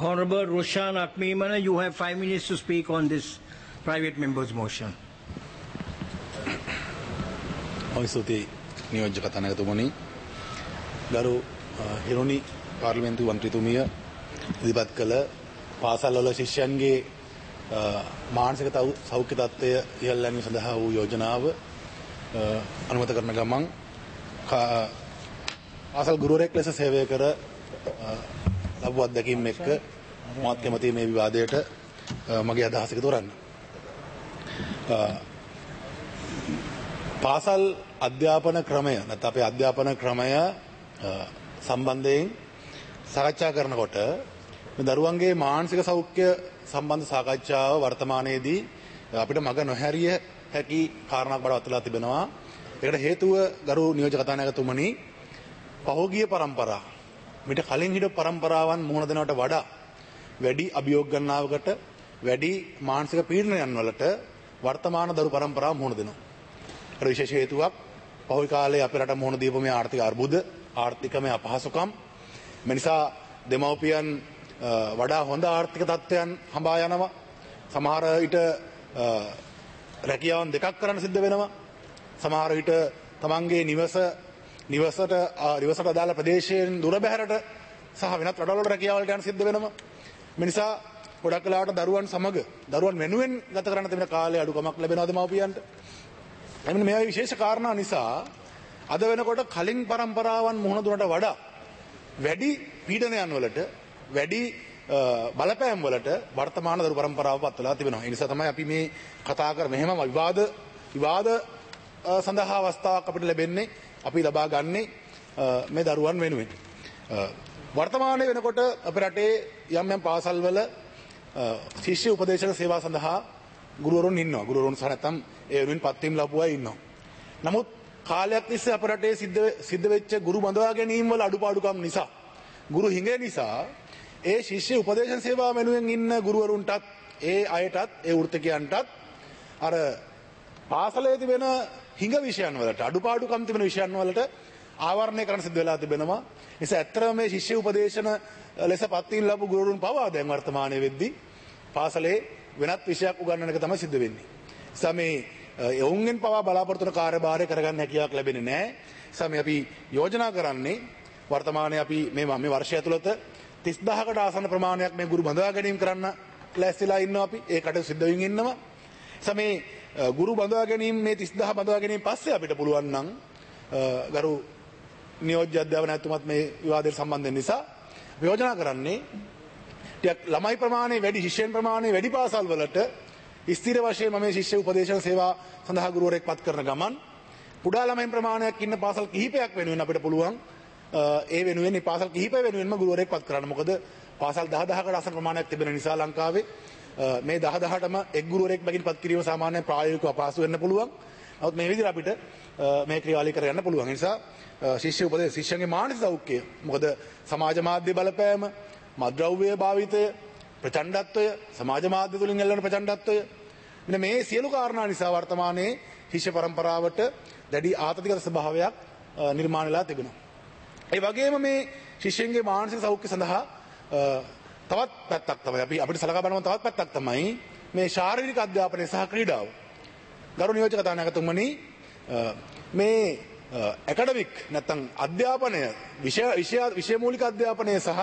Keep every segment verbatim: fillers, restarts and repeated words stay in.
Honorable Roshan Akmimana, you have five minutes to speak on this private member's motion. අවසෝති නියෝජ්‍ය කතානායකතුමනි, ගරු හිරුනි පාර්ලිමේන්තු මන්ත්‍රීතුමිය ඉදිරිපත් කළ පාසල්වල ශිෂ්‍යයන්ගේ මානසික සෞඛ්‍ය තත්ත්වය ඉහළ යෑම සඳහා වූ යෝජනාව අනුමත කරන ගමන් පාසල් ගුරුවරයෙක් ලෙස සේවය කර ලබු අත්දැකීම් එක්ක මාත් කැමති මේ විවාදයට මගේ අදහස එකතු කරන්න. පාසල් අධ්‍යාපන ක්‍රමය නැත්නම් අපේ අධ්‍යාපන ක්‍රමය සම්බන්ධයෙන් සාකච්ඡා කරනකොට මේ දරුවන්ගේ මානසික සෞඛ්‍ය සම්බන්ධ සාකච්ඡාව වර්තමානයේදී අපිට මග නොහැරිය හැකි කාරණාවක් බවට පත් වෙලා තිබෙනවා. ඒකට හේතුව ගරු නියෝජ්‍ය කතානායකතුමනි, පහෝගිය પરම්පරා මිට කලින් හිටපු પરම්පරාවන් මුහුණ දෙනවට වඩා වැඩි අභියෝග ගණනාවකට වැඩි මානසික පීඩනයන් වලට වර්තමාන දරු પરම්පරාව මුහුණ දෙනවා. ඒකට විශේෂ හේතුවක් පහුගිය කාලේ අපේ රට මුහුණ දීපු මේ ආර්ථික අර්බුද, ආර්ථිකමය අපහසුකම්, මේ නිසා දෙමව්පියන් වඩා හොඳ ආර්ථික තත්ත්වයන් හඹා යනවා. සමහර විට රැකියාවන් දෙකක් කරන්න සිද්ධ වෙනවා. සමහර විට තමන්ගේ නිවස නිවසට නිවසට අදාළ ප්‍රදේශයෙන් දුර බැහැරට සහ වෙනත් රටවල රැකියාවලට යන්න සිද්ධ වෙනවා. මේ නිසා ගොඩක් වෙලාවට දරුවන් සමග දරුවන් වෙනුවෙන් ගත කරන්න තිබෙන කාලේ අඩුකමක් ලැබෙනවා දෙමව්පියන්ට. එන්න මේ විශේෂ කාරණා නිසා අද වෙනකොට කලින් પરම්පරාවන් මුහුණ දුන්නට වඩා වැඩි පීඩනයන් වලට වැඩි බලපෑම් වලට වර්තමාන දරු પરම්පරාව පත් වෙලා තිබෙනවා. ඒ නිසා තමයි අපි මේ කතා කර මෙහෙම විවාද විවාද සඳහා අවස්ථාවක් අපිට ලැබෙන්නේ. අපි ලබා ගන්නේ මේ දරුවන් වෙනුවෙන්. වර්තමානයේ වෙනකොට අපේ රටේ යම් යම් පාසල්වල ශිෂ්‍ය උපදේශක සේවා සඳහා ගුරුවරුන් ඉන්නවා. ගුරුවරුන් සහ නැත්නම් ඒ වෙනුවෙන් පත්වීම් ලැබුවා ඉන්නවා. නමුත් කාලයක් තිස්සේ අපේ රටේ සිද්ධ සිද්ධ වෙච්ච ගුරු බඳවා ගැනීම වල අඩුපාඩුකම් නිසා, ගුරු හිඟය නිසා ඒ ශිෂ්‍ය උපදේශන සේවා වෙනුවෙන් ඉන්න ගුරුවරුන්ටත් ඒ අයටත් ඒ වෘත්තිකයන්ටත් අර පාසලේ තිබෙන හිඟ විෂයන් වලට අඩුපාඩුකම් තිබෙන විෂයන් වලට ආවරණය කරන්න සිද්ධ වෙලා තිබෙනවා. ඒ නිසා ඇත්තටම මේ ශිෂ්‍ය උපදේශන ලෙස පත්වීම් ලැබු ගුරුවරුන් පවා දැන් වර්තමානයේ වෙද්දී පාසලේ වෙනත් විෂයක් උගන්වන එක තමයි සිද්ධ වෙන්නේ. ඒ නිසා මේ යොවුන්ගෙන් පවා බලාපොරොත්තු වන කාර්යභාරය කරගන්න හැකියාවක් ලැබෙන්නේ නැහැ. ඒ නිසා මේ අපි යෝජනා කරන්නේ වර්තමානයේ අපි මේ මේ වර්ෂය ඇතුළත තිස් දහසකට ආසන්න ප්‍රමාණයක් මේ ගුරු බඳවා ගැනීම කරන්න ලෑස්තිලා ඉන්නවා. අපි ඒකට සිද්ධ වෙමින් ඉන්නවා. ඒ මේ ගුරු බඳවා ගැනීම මේ තිස් දහස බඳවා ගැනීම පස්සේ අපිට පුළුවන් නම් ගරු නියෝජ්‍ය අධ්‍යාපනයතුමත් මේ විවාදයට සම්බන්ධ වෙන නිසා යෝජනා කරන්නේ ටිකක් ළමයි ප්‍රමාණය වැඩි, ශිෂ්‍යයන් ප්‍රමාණය වැඩි පාසල් වලට ස්ථිර වශයෙන්ම මේ ශිෂ්‍ය උපදේශන සේවා සඳහා ගුරුවරයෙක් පත් කරන ගමන් කුඩා ළමයින් ප්‍රමාණයක් ඉන්න පාසල් කිහිපයක් වෙනුවෙන් අපිට පුළුවන් ඒ වෙනුවෙන් මේ පාසල් කිහිපය වෙනුවෙන්ම ගුරුවරයෙක් පත් කරන්න. මොකද පාසල් දහ දහසකට ආසන්න ප්‍රමාණයක් තිබෙන නිසා ලංකාවේ මේ දහ දහටම එක් ගුරුවරයෙක් බැගින් පත් කිරීම සාමාන්‍ය ප්‍රායෝගිකව අපහසු වෙන්න පුළුවන්. නමුත් මේ විදිහට අපිට මේ ක්‍රියාවලිය කරගන්න පුළුවන්. ඒ නිසා ශිෂ්‍ය උපදේශ ශිෂ්‍යන්ගේ මානසික සෞඛ්‍යය, මොකද සමාජ මාධ්‍ය බලපෑම, මත්ද්‍රව්‍ය භාවිතය, ප්‍රචණ්ඩත්වය, සමාජ මාධ්‍ය තුලින් එළවෙන ප්‍රචණ්ඩත්වය, මෙන්න මේ සියලු කාරණා නිසා වර්තමානයේ ශිෂ්‍ය පරම්පරාවට දැඩි ආතතිගත ස්වභාවයක් නිර්මාණය වෙලා තිබෙනවා. ඒ වගේම මේ ශිෂ්‍යන්ගේ මානසික සෞඛ්‍ය සඳහා තවත් පැත්තක් තමයි අපි අපිට සලකා බලන තවත් පැත්තක් තමයි මේ ශාරීරික අධ්‍යාපනය සහ ක්‍රීඩාව. ගරු නියෝජ්‍ය කතානායකතුමනි, මේ ඇකඩමික් නැත්නම් අධ්‍යාපනය විෂය විෂය විෂය මූලික අධ්‍යාපනය සහ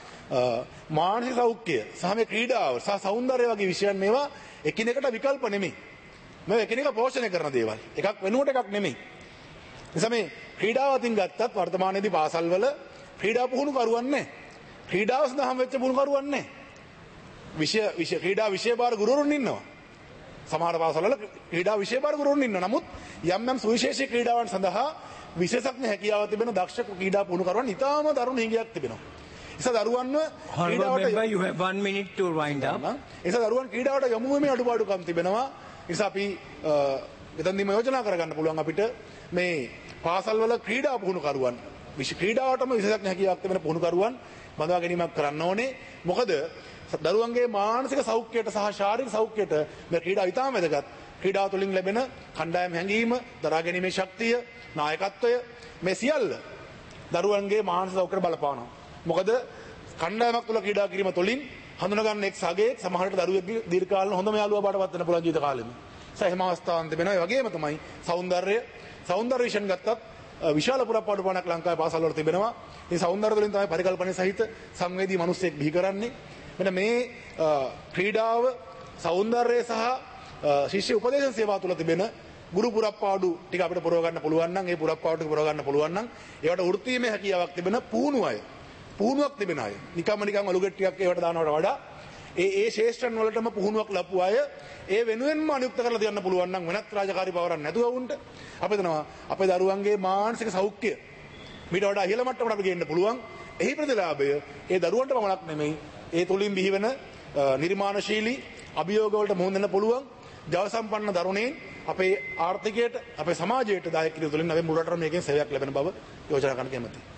මානසික සෞඛ්‍ය සහ මේ ක්‍රීඩාව සහ සෞන්දර්යය වගේ විෂයන් මේවා එකිනෙකට විකල්ප නෙමෙයි. මේවා එකිනෙක පෝෂණය කරන දේවල්. එකක් වෙනුවට එකක් නෙමෙයි. නිසා මේ ක්‍රීඩාව අතින් ගත්තත් වර්තමානයේදී පාසල්වල ක්‍රීඩා පුහුණු කරුවන් නැහැ. ක්‍රීඩාව සඳහාම වෙච්ච පුහුණු කරුවන් නැහැ. විෂය විෂය ක්‍රීඩා විෂය බාර ගුරුවරුන් ඉන්නවා. සමහර පාසල්වල ක්‍රීඩා විෂය බාර ගුරුවරුන් ඉන්නවා. නමුත් යම් යම් සුවිශේෂී ක්‍රීඩාවන් සඳහා විශේෂඥ හැකියාව තිබෙන දක්ෂ ක්‍රීඩා පුහුණු කරුවන් ඉතාම දරුණු හිඟයක් තිබෙනවා. නිසා දරුවන්ව ක්‍රීඩාවට you have one minute to wind up. නිසා දරුවන් ක්‍රීඩාවට යොමු වීමේ අඩුපාඩුකම් තිබෙනවා. නිසා අපි එතනදීම යෝජනා කරගන්න පුළුවන් අපිට මේ පාසල්වල ක්‍රීඩා පුහුණු කරුවන් විශේෂ ක්‍රීඩාවටම විශේෂඥ හැකියාවක් තිබෙන පුහුණු කරුවන් බඳවා ගැනීමක් කරන්න ඕනේ. මොකද දරුවන්ගේ මානසික සෞඛ්‍යයට සහ ශාරීරික සෞඛ්‍යයට මේ ක්‍රීඩා ඉතාම වැදගත්. ක්‍රීඩාව තුළින් ලැබෙන කණ්ඩායම් හැඟීම, දරා ගැනීමේ ශක්තිය, නායකත්වය මේ සියල්ල දරුවන්ගේ මානසික සෞඛ්‍යයට බලපානවා. මොකද කණ්ඩායමක් තුළ ක්‍රීඩා කිරීම තුළින් හඳුනගන්න එක් සගයේ සමහරට දරුවෙක් දීර්ඝකාලීන හොඳම යාළුවා බාටපත් වෙන පුළුවන් ජීවිත කාලෙම. ඒ හැම අවස්ථාවන් තිබෙනවා. ඒ වගේම තමයි సౌందර්යය సౌందර්ය විෂන් ගත්තත් විශාල පුරප්පාඩු පණක් ලංකාවේ පාසල් වල තිබෙනවා. මේ సౌందර්ය වලින් තමයි පරිකල්පනයේ සහිත සංවේදී මිනිස්සෙක් බිහි කරන්නේ. මෙන්න මේ ක්‍රීඩාව సౌందර්යය සහ ශිෂ්‍ය උපදේශන සේවාව තුළ තිබෙන ගුරු පුරප්පාඩු ටික අපිට පුරව ගන්න පුළුවන් නම් ඒ පුරප්පාඩු ටික පුරව ගන්න පුළුවන් නම් ඒවට වෘත්තීයමය හැකියාවක් තිබෙන පුහුණු අය පුහුණුවක් තිබෙන අය නිකම්ම නිකන් ඔලුගෙට්ටියක් ඒවට දානවට වඩා ඒ ඒ ශේෂ්ඨන් වලටම පුහුණුවක් ලැබුව අය ඒ වෙනුවෙන්ම අනුයුක්ත කරලා තියන්න පුළුවන් නම් වෙනත් රාජකාරී පවරක් නැතුව වුන්ට අපි දනවා අපේ දරුවන්ගේ මානසික සෞඛ්‍යය මීට වඩා ඉහළ මට්ටමකට අපි ගේන්න පුළුවන්. එහි ප්‍රතිලාභය ඒ දරුවන්ට පමණක් නෙමෙයි ඒ තුලින් බිහිවෙන නිර්මාණශීලී අභියෝග වලට මුහුණ දෙන්න පුළුවන් ජව සම්පන්න දරුණෙන් අපේ ආර්ථිකයට අපේ සමාජයට දායක කිරීම තුළින් අපි මුලට මේකෙන් සේවයක් ලැබෙන බව යෝජනා කරන්න කැමැතියි.